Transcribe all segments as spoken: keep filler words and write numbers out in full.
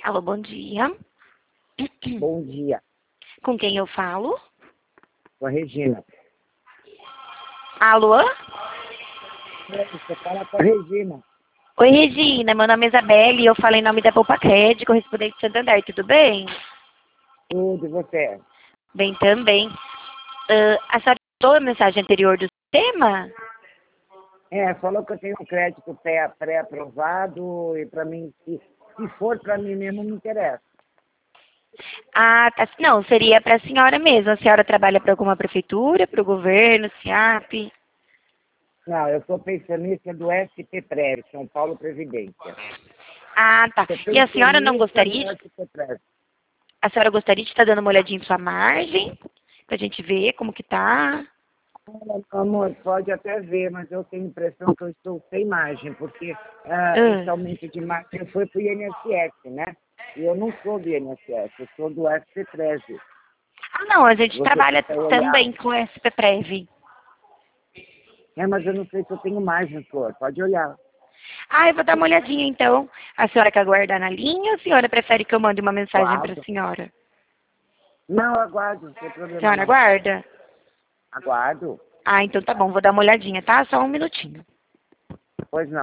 Alô, bom dia. Bom dia, Com quem eu falo? com a Regina. Alô? Você fala com a Regina. Oi, Regina. Meu nome é Isabelle e eu falo em nome da Poupa Crédito, correspondente de Santander. Tudo bem? Tudo, e você? Bem também. Ah, a senhora mandou a mensagem anterior do sistema? É, falou que eu tenho um crédito pré- pré-aprovado e para mim, se, se for para mim mesmo, me interessa. Ah, tá. Não, seria para a senhora mesmo. A senhora trabalha para alguma prefeitura, para o governo, SIAP? Não, eu sou pensionista do S P Prev, São Paulo Previdência. Ah, tá. Sou E a senhora não pensionista do gostaria? S P Prev. A senhora gostaria de estar dando uma olhadinha em sua margem? Pra gente ver como que tá? Amor, pode até ver, mas eu tenho a impressão que eu estou sem margem, porque ah, esse Ah. aumento de margem foi para o I N S S, né? E eu não sou do I N S S, eu sou do S P Prev. Ah, não, a gente Você trabalha quer olhar? também com S P Prev. É, mas eu não sei se eu tenho margem, flor. Pode olhar. Ah, eu vou dar uma olhadinha então. A senhora quer aguardar na linha ou a senhora prefere que eu mande uma mensagem para a Aguardo. senhora? Não, aguardo, não tem A problema senhora não. aguarda? Aguardo. Ah, então tá bom, vou dar uma olhadinha, tá? Só um minutinho. Pois não.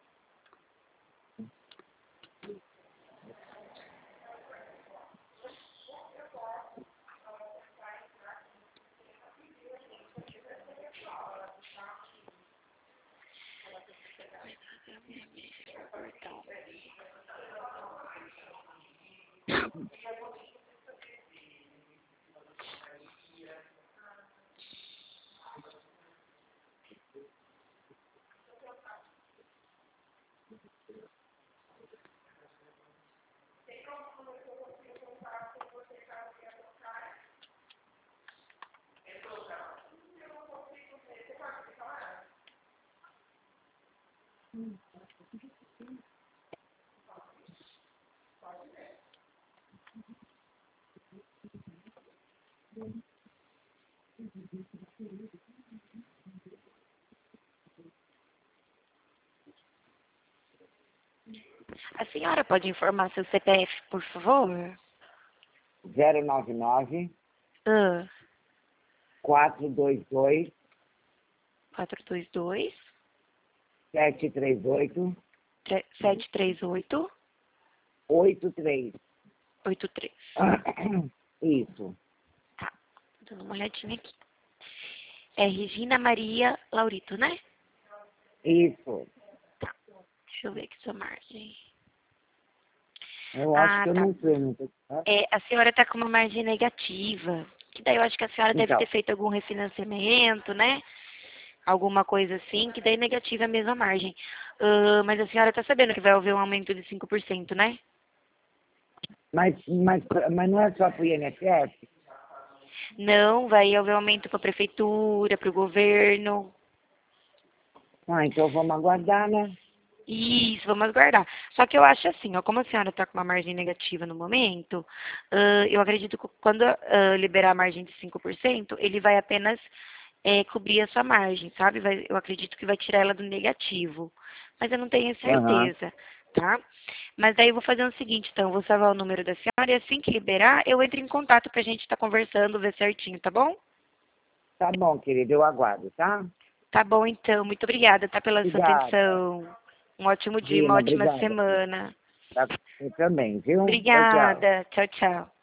A senhora pode informar seu C P F, por favor? zero nove nove, Ah, quatro dois dois, quatro dois dois, sete três oito, sete três oito, oito três. oito três. Isso. Tá, dando uma olhadinha aqui. É Regina Maria Laurito, né? Isso. Tá, deixa eu ver aqui sua margem. Eu acho Ah, que eu tá. não sei. Não sei. É, a senhora tá com uma margem negativa. Que daí eu acho que a senhora deve Então, ter feito algum refinanciamento, né? Alguma coisa assim, que daí negativa é a mesma margem. Ah, mas a senhora tá sabendo que vai haver um aumento de cinco por cento, né? mas, mas, mas não é só para o I N S S? Não, vai haver aumento para a prefeitura, para o governo. Ah, então vamos aguardar, né? Isso, vamos aguardar. Só que eu acho assim, ó, como a senhora está com uma margem negativa no momento, ah, eu acredito que quando ah, liberar a margem de cinco por cento, ele vai apenas eh, cobrir a sua margem, sabe? Vai- eu acredito que vai tirar ela do negativo. Mas eu não tenho Aham. certeza, tá? Mas daí eu vou fazer o seguinte, então, eu vou salvar o número da senhora e assim que liberar, eu entro em contato pra gente estar conversando, ver certinho, tá bom? Tá bom, querido, eu aguardo, tá? Tá bom, então. Muito obrigada, tá, pela sua Obrigada. atenção. Um ótimo dia, uma Dina, ótima obrigada. semana. Tá? Eu também, viu? Tchau, tchau. Obrigada. Tchau, tchau.